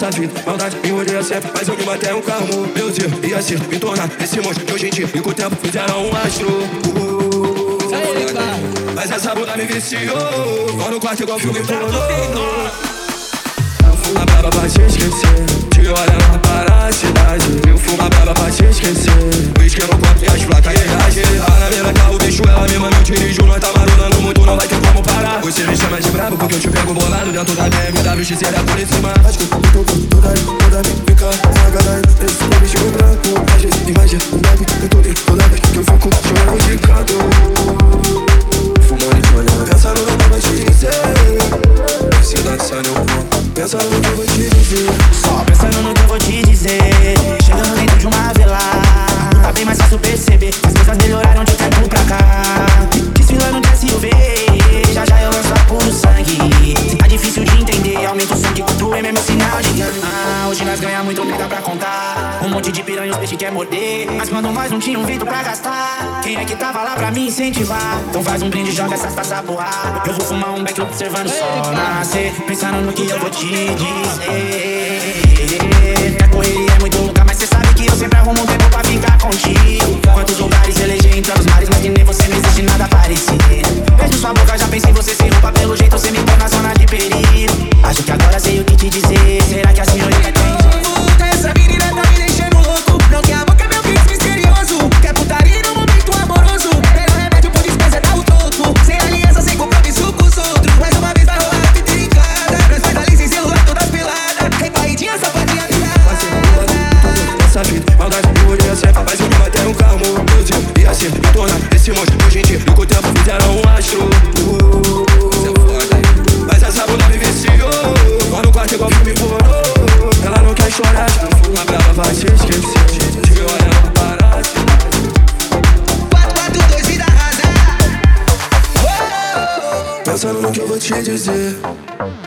essa vida, maldade me odeia sempre, mas eu me mantenho calmo. Meu Deus, e assim me tornar esse monstro que hoje em dia, e com o tempo fizeram um astro. Mas essa bunda me viciou, tô no quarto igual filme pornô. Fuma braba pra te esquecer, te olha lá para a cidade. Eu fumo braba pra te esquecer, whisky no copo e as placas de gás. Na beira carro, bicho, ela mesma me dirigiu. Nós tá marulando muito, não vai ter como parar. Você me chama de brabo porque eu te pego bolado dentro da BMW, XL por em cima. Acho que eu tô toda me fica sacanagem. Esse meu bicho branco, imagina, o baby, eu tô dentro toda vez que eu fico chorando de canto. Fumando e olhando, pensando no que eu vou te dizer. Se dançando eu vou, pensando no que eu vou te dizer. Só pensando no que eu vou te dizer. Chegando dentro de uma vela, tá bem mais fácil perceber. As coisas melhoraram de um tempo pra cá. Desfilando de SUV, já eu lanço a puro sangue. Se tá difícil de entender, aumenta o som que tu é mesmo sinal de guerra. Hoje nós ganhamos muito, merda pra contar. Um monte de piranha, os peixes quer morder. Mas quando nós não tinha um vento pra gastar, quem é que tava lá pra me incentivar? Então faz um brinde, joga essas taças pro ar. Eu vou fumar um beck observando o sol nascer, pensando no que eu vou te dizer. A correria é muito louca, mas cê sabe que eu sempre arrumo um tempo pra ficar contigo. Quantos lugares elegi entre os mares, mas que nem você não existe nada parecido. Beijo sua boca, já pensei em você sem roupa, pelo jeito você me põe na zona de perigo. Acho que agora sei o que te dizer, será que a senhorita entende? Essa menina tá me deixando louco, não quer a boca, meu kit misterioso. Quer putaria no momento amoroso, pega o remédio por dispensa, dá o troco. Sem aliança, sem compromisso com os outros. Mais uma vez vai rolar fita em casa, nós faz a licença e celular todas peladas. Repaidinha, safadinha, essa vida, maldade me odeia sempre, mas eu me mantenho calmo. Meu Deus, e assim me tornar esse monstro hoje em dia, e com o tempo fizeram um astro. Mas essa bunda me viciou, tô no quarto igual filme pornô. Ela não quer chorar, eu fui uma brava pra te esquecer. Te olha lá para a cidade. 442 vida rasa. Pensando no que eu vou te dizer.